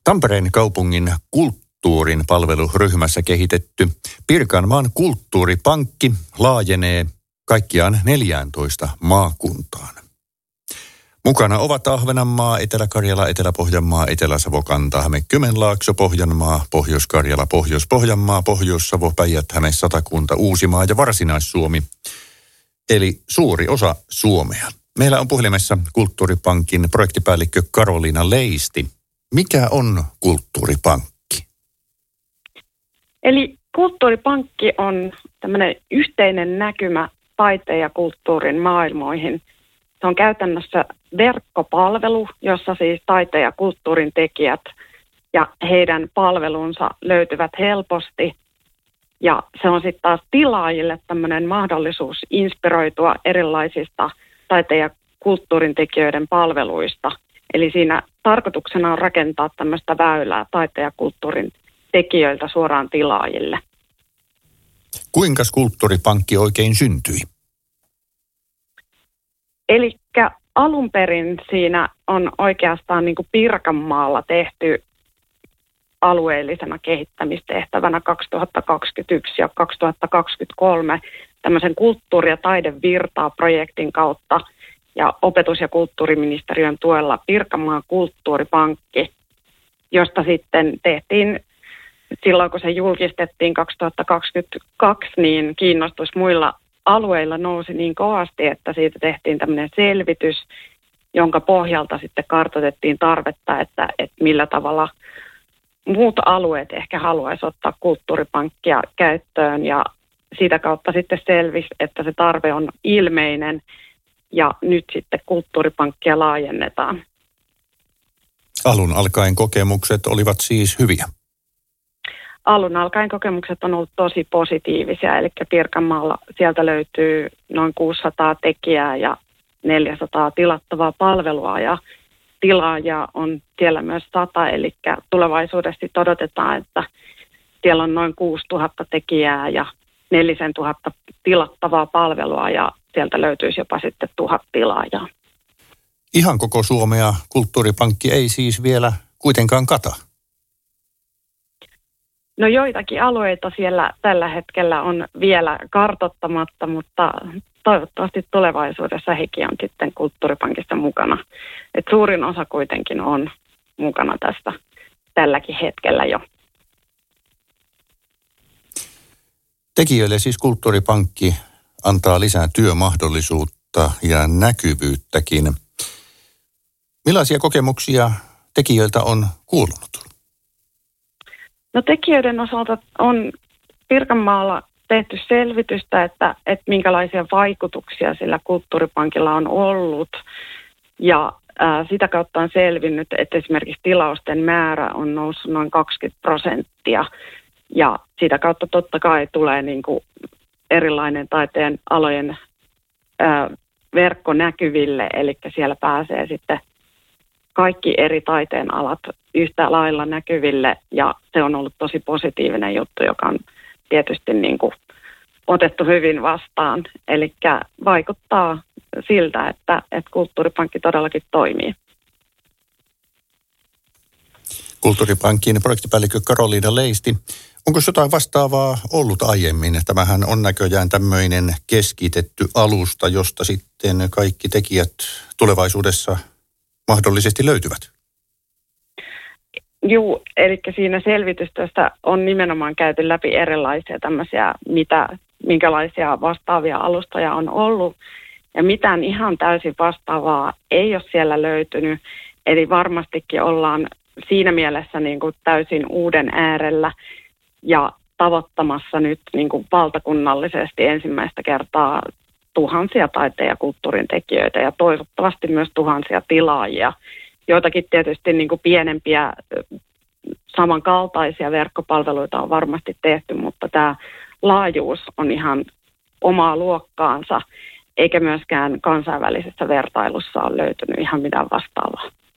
Tampereen kaupungin kulttuurin palveluryhmässä kehitetty Pirkanmaan kulttuuripankki laajenee kaikkiaan 14 maakuntaan. Mukana ovat Ahvenanmaa, Etelä-Karjala, Etelä-Pohjanmaa, Etelä-Savo, Kanta-Häme, Kymenlaakso, Pohjanmaa, Pohjois-Karjala, Pohjois-Pohjanmaa, Pohjois-Savo, Päijät-Häme, Satakunta, Uusimaa ja Varsinais-Suomi. Eli suuri osa Suomea. Meillä on puhelimessa Kulttuuripankin projektipäällikkö Karoliina Leisti. Mikä on Kulttuuripankki? Eli Kulttuuripankki on tämmöinen yhteinen näkymä taiteen ja kulttuurin maailmoihin. Se on käytännössä verkkopalvelu, jossa siis taiteen ja kulttuurin tekijät ja heidän palvelunsa löytyvät helposti. Ja se on sitten taas tilaajille tämmöinen mahdollisuus inspiroitua erilaisista taiteen ja kulttuurin tekijöiden palveluista. Eli siinä tarkoituksena on rakentaa tämmöistä väylää taiteen ja kulttuurin tekijöiltä suoraan tilaajille. Kuinka Kulttuuripankki oikein syntyi? Eli alun perin siinä on oikeastaan niin kuin Pirkanmaalla tehty alueellisena kehittämistehtävänä 2021 ja 2023 tämmöisen kulttuuri- ja taidevirtaa-projektin kautta ja opetus- ja kulttuuriministeriön tuella Pirkanmaan kulttuuripankki, josta sitten tehtiin silloin, kun se julkistettiin 2022, niin kiinnostus muilla alueilla nousi niin kovasti, että siitä tehtiin tämmöinen selvitys, jonka pohjalta sitten kartoitettiin tarvetta, että millä tavalla muut alueet ehkä haluaisi ottaa kulttuuripankkia käyttöön, ja siitä kautta sitten selvisi, että se tarve on ilmeinen, ja nyt sitten kulttuuripankkia laajennetaan. Alun alkaen kokemukset olivat siis hyviä. Alun alkaen kokemukset on ollut tosi positiivisia, eli Pirkanmaalla sieltä löytyy noin 600 tekijää ja 400 tilattavaa palvelua, ja tilaajia on siellä myös 100, eli tulevaisuudessa odotetaan, että siellä on noin 6000 tekijää ja 4000 tilattavaa palvelua, ja sieltä löytyisi jopa sitten 1000 tilaajaa. Ihan koko Suomea Kulttuuripankki ei siis vielä kuitenkaan kata. No joitakin alueita siellä tällä hetkellä on vielä kartoittamatta, mutta toivottavasti tulevaisuudessa hekin on sitten Kulttuuripankissa mukana. Et suurin osa kuitenkin on mukana tästä tälläkin hetkellä jo. Tekijöille siis Kulttuuripankki antaa lisää työmahdollisuutta ja näkyvyyttäkin. Millaisia kokemuksia tekijöiltä on kuulunut? No tekijöiden osalta on Pirkanmaalla tehty selvitystä, että minkälaisia vaikutuksia sillä Kulttuuripankilla on ollut. Ja sitä kautta on selvinnyt, että esimerkiksi tilausten määrä on noussut noin 20%. Ja sitä kautta totta kai tulee niin kuin erilainen taiteen alojen verkko näkyville, eli siellä pääsee sitten kaikki eri taiteen alat yhtä lailla näkyville, ja se on ollut tosi positiivinen juttu, joka on tietysti niin kuin otettu hyvin vastaan. Eli vaikuttaa siltä, että Kulttuuripankki todellakin toimii. Kulttuuripankin projektipäällikkö Karoliina Leisti. Onko jotain vastaavaa ollut aiemmin? Tämähän on näköjään tämmöinen keskitetty alusta, josta sitten kaikki tekijät tulevaisuudessa mahdollisesti löytyvät. Joo, eli siinä selvitystyössä on nimenomaan käyty läpi erilaisia tämmöisiä, minkälaisia vastaavia alustoja on ollut. Ja mitään ihan täysin vastaavaa ei ole siellä löytynyt. Eli varmastikin ollaan siinä mielessä niin kuin täysin uuden äärellä ja tavoittamassa nyt niin kuin valtakunnallisesti ensimmäistä kertaa tuhansia taiteen ja kulttuurin tekijöitä ja toivottavasti myös tuhansia tilaajia. Joitakin tietysti niin kuin pienempiä samankaltaisia verkkopalveluita on varmasti tehty, mutta tämä laajuus on ihan omaa luokkaansa, eikä myöskään kansainvälisessä vertailussa ole löytynyt ihan mitään vastaavaa.